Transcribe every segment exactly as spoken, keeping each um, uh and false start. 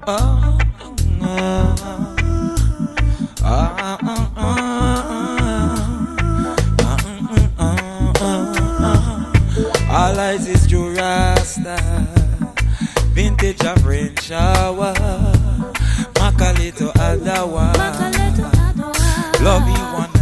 Oh, uh, uh, uh, uh, uh, all eyes is true Rasta, vintage of rain shower, Makalito Adawa, love you one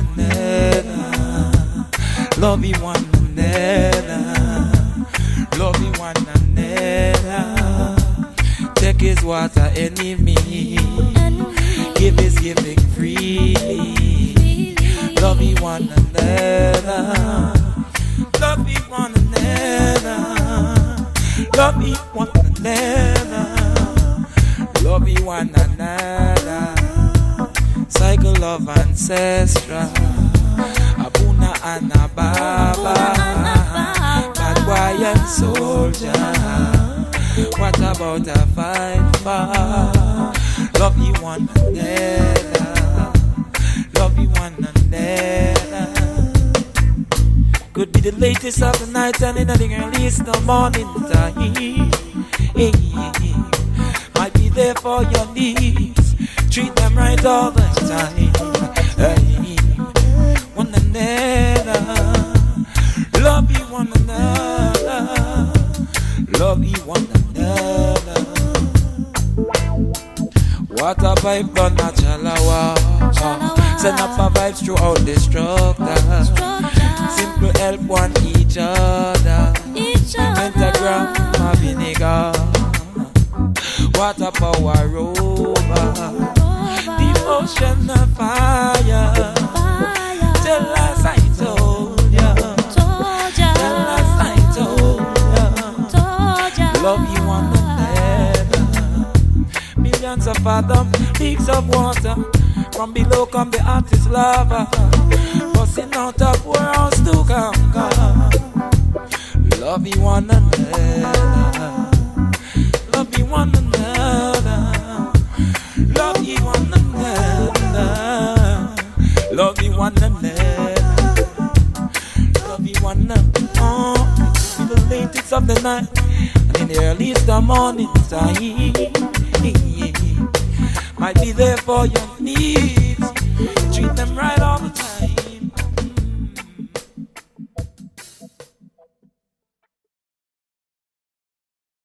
another, love you one another, love you one another. Take his water enemy, give his giving freely. Love you one another, love you one another, love you one another, love you one another. Cycle of ancestral, Abuna and Ababa, bad boy and soldier. What about a fight for? Love you one another, love you one another. Could be the latest of the night and in the earliest of morning time. Hey, might be there for your needs. Treat them right all the time. Hey, one another, love you one another, love you one another. Water pipe run a chalawa. Send up a vibes throughout the structure. Simple help one each other. Pentagram a vinegar. Water power rover. Devotion of fire. Tell us I told ya. Tell us I told ya. Love you one another. Millions of fathom, leagues of water. From below come the artist lava. Busting out of worlds to conquer. Love you one another. Love you one another. Love you one another. Love you one another. Love you one another. Oh, in the latest of the night. In the earliest of morning time, might be there for your needs. Treat them right all the time.